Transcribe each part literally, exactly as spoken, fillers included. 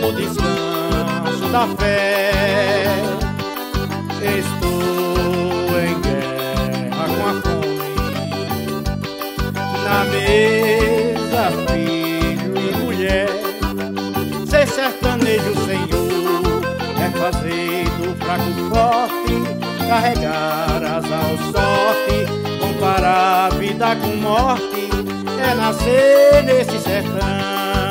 no descanso da fé. Estou em guerra com a fome, na mesa filho e mulher. Ser sertanejo, Senhor, é fazer do fraco forte, carregar asas ao sorte, comparar vida com morte, é nascer nesse sertão.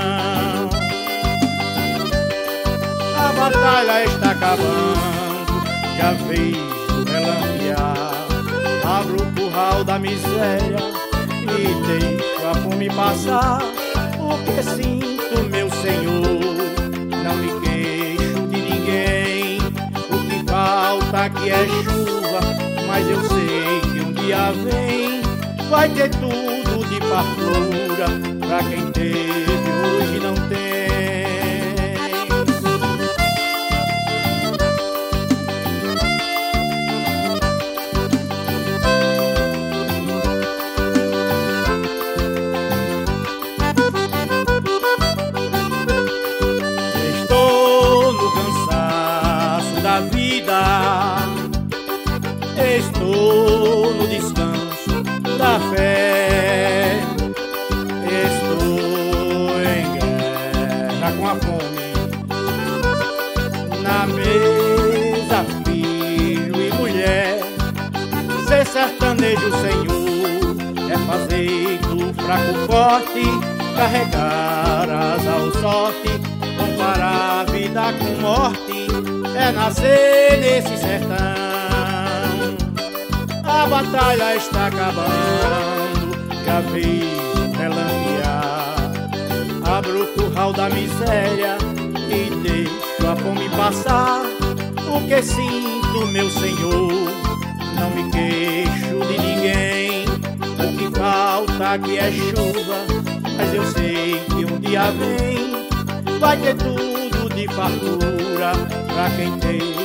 A batalha está acabando, já vejo relampear. Abro o curral da miséria e deixo a fome passar. O que sinto, meu Senhor, não me queixo de ninguém. O que falta aqui é chuva, mas eu sei que um dia vem. Vai ter tudo de fartura pra quem teve, hoje não tem. Estou no cansaço da vida, estou no descanso da fé. Estou em guerra com a fome, na mesa filho e mulher. Ser sertanejo, Senhor, é fazer do fraco forte, carregar asas ao sorte, comparar a vida com morte, é nascer nesse sertão. A batalha está acabando, já vejo relampear. Abro o curral da miséria e deixo a fome passar. O que sinto, meu Senhor, não me queixo de ninguém. O que falta aqui é chuva, mas eu sei que um dia vem. Vai ter tudo de fartura pra quem tem,